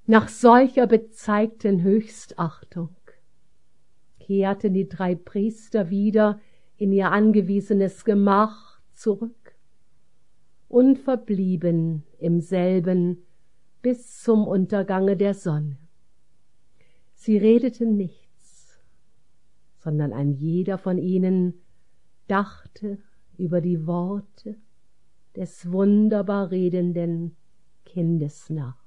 Nach solcher bezeigten Höchstachtung kehrten die 3 Priester wieder in ihr angewiesenes Gemach zurück und verblieben im selben bis zum Untergange der Sonne. Sie redeten nichts, sondern ein jeder von ihnen dachte über die Worte des wunderbar redenden Kindes nach.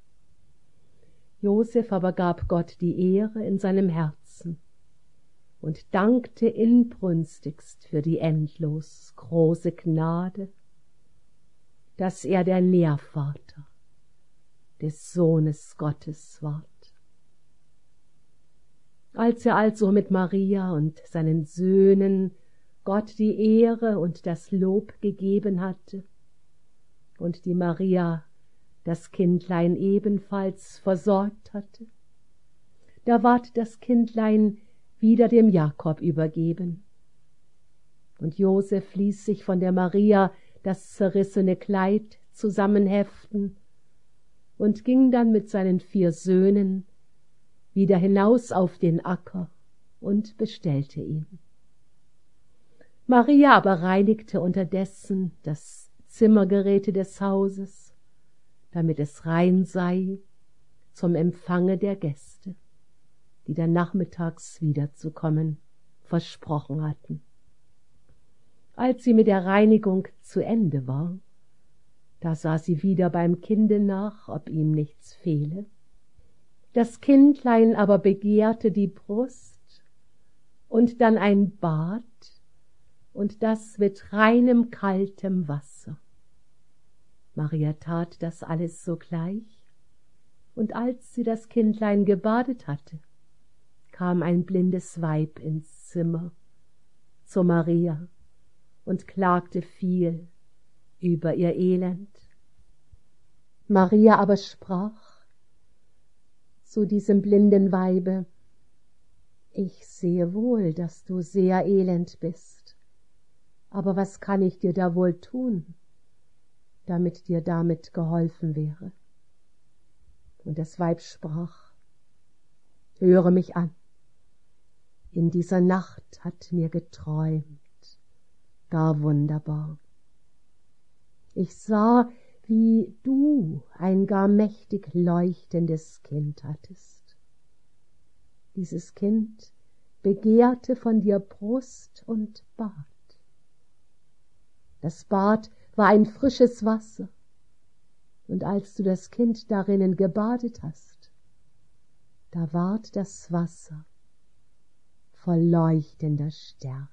Josef aber gab Gott die Ehre in seinem Herzen und dankte inbrünstigst für die endlos große Gnade, dass er der Nährvater des Sohnes Gottes ward. Als er also mit Maria und seinen Söhnen Gott die Ehre und das Lob gegeben hatte und die Maria das Kindlein ebenfalls versorgt hatte, da ward das Kindlein wieder dem Jakob übergeben. Und Josef ließ sich von der Maria das zerrissene Kleid zusammenheften und ging dann mit seinen 4 Söhnen wieder hinaus auf den Acker und bestellte ihn. Maria aber reinigte unterdessen das Zimmergeräte des Hauses, damit es rein sei zum Empfange der Gäste, die dann nachmittags wiederzukommen versprochen hatten. Als sie mit der Reinigung zu Ende war, da sah sie wieder beim Kinde nach, ob ihm nichts fehle. Das Kindlein aber begehrte die Brust und dann ein Bad, und das mit reinem kaltem Wasser. Maria tat das alles sogleich, und als sie das Kindlein gebadet hatte, kam ein blindes Weib ins Zimmer zu Maria und klagte viel über ihr Elend. Maria aber sprach zu diesem blinden Weibe: Ich sehe wohl, dass du sehr elend bist, aber was kann ich dir da wohl tun, damit dir damit geholfen wäre? Und das Weib sprach: Höre mich an, in dieser Nacht hat mir geträumt, gar wunderbar. Ich sah, wie du ein gar mächtig leuchtendes Kind hattest. Dieses Kind begehrte von dir Brust und Bad. Das Bad war ein frisches Wasser, und als du das Kind darinnen gebadet hast, da ward das Wasser voll leuchtender Sterne.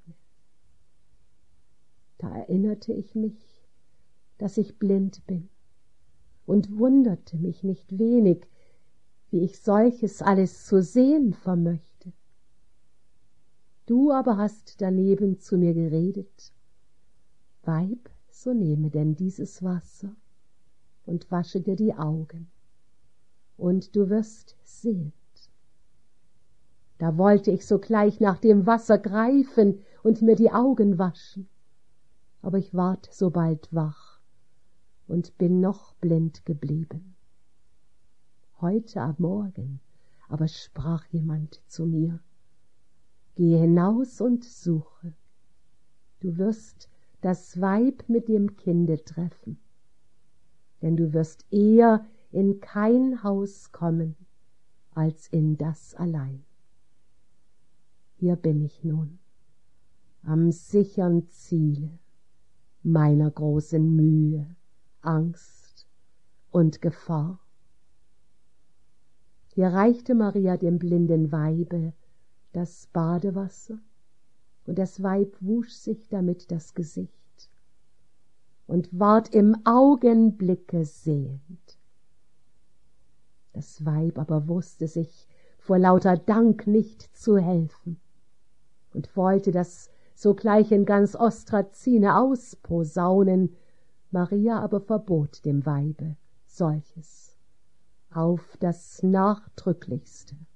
Da erinnerte ich mich, dass ich blind bin, und wunderte mich nicht wenig, wie ich solches alles zu sehen vermöchte. Du aber hast daneben zu mir geredet: Weib, so nehme denn dieses Wasser und wasche dir die Augen, und du wirst sehend. Da wollte ich sogleich nach dem Wasser greifen und mir die Augen waschen, aber ich ward so bald wach und bin noch blind geblieben. Heute am Morgen aber sprach jemand zu mir: Gehe hinaus und suche, du wirst das Weib mit dem Kinde treffen, denn du wirst eher in kein Haus kommen, als in das allein. Hier bin ich nun, am sichern Ziele meiner großen Mühe, Angst und Gefahr. Hier reichte Maria dem blinden Weibe das Badewasser, und das Weib wusch sich damit das Gesicht und ward im Augenblicke sehend. Das Weib aber wusste sich vor lauter Dank nicht zu helfen und wollte das sogleich in ganz Ostrazine ausposaunen. Maria aber verbot dem Weibe solches auf das Nachdrücklichste.